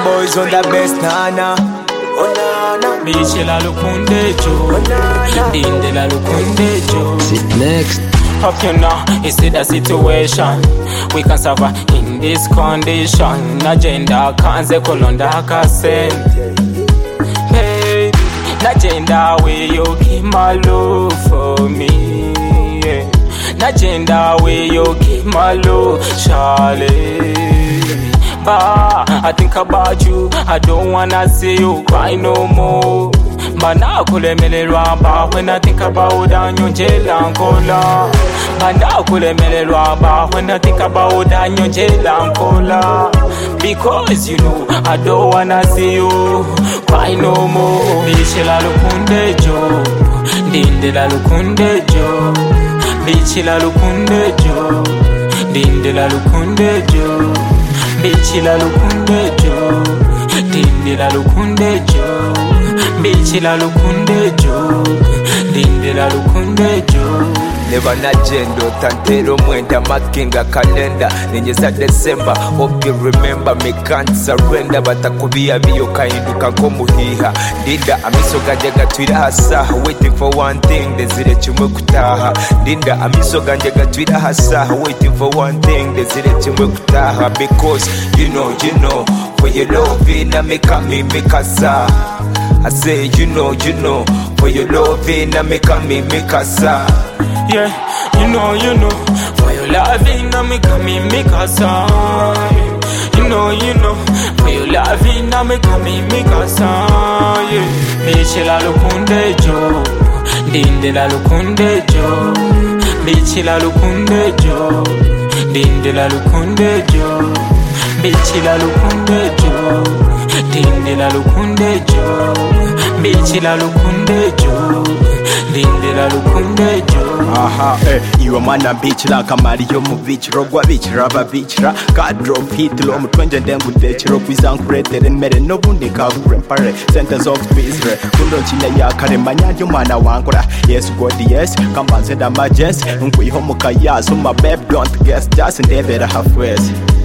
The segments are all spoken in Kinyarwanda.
boys on the best nana. Oh nana, Bichila lukunde jo, Dinde la lukunde jo. Sit next. Hope you know, you see the situation. We can survive in this condition. Agenda kanze kolonda kasente. Baby, agenda we you give my love for me. Yeah. Agenda we you give my love, Charlie. But I think about you, I don't wanna see you cry no more. Bana kulemelelwa ba when I think about anyonjela nkola. Bana kulemelelwa ba when I think about anyonjela nkola. Because you know I don't wanna see you cry no more. Bichila lukunde jo, Dinde la lukunde jo. Bichila lukunde jo, Dinde la lukunde jo. Bichila lukunde jo, Dinde la lukunde jo. Bichila lukunde jo, Dinde la lukunde jo. never na jendo tantero mwenda makinga kalenda nenyeza December. Hope you remember me can't surrender. Batakubia biyo kahinduka ko muhiha. Ndinda amiso ganje gatwira hasaha waiting for one thing desire kimwe kutaha. Ndinda amiso ganje gatwira hasaha waiting for one thing desire kimwe kutaha. Because you know for your love na me kasa. I say you know for your love na me kasa. Yeah, you know, for your loving, I make me casa. You know, for your loving, I make me casa. Yeah, Bichila lukunde jo, Dinde la lukunde jo. Bichila lukunde jo, Dinde la lukunde jo. Bichila lukunde jo, Dinde la lukunde jo. Bichila lukunde jo, Dinde la lukunde jo. Aha, iwe mana bichira kamariyo mu bichiro gwa bichira babichira ka drop hit lo mutwenje ndengu dechiro kwizankuretere mere nobundi kakurempare centers of Israel kundo chine ya karemanya ryo mwana wankora yes god yes kambanze da majes nkwiho mukaya so my babe don't guess just ndebera halfway.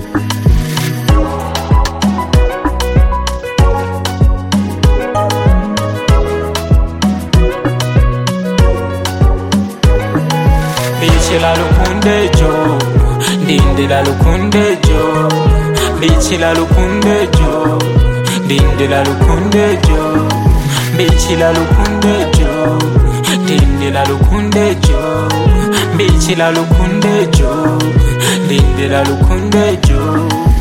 Bichila lukunde jo, Dinde la lukunde jo. Bichila lukunde jo, Dinde la lukunde jo. Bichila lukunde jo, Dinde la lukunde jo. Bichila lukunde jo, Dinde la lukunde jo.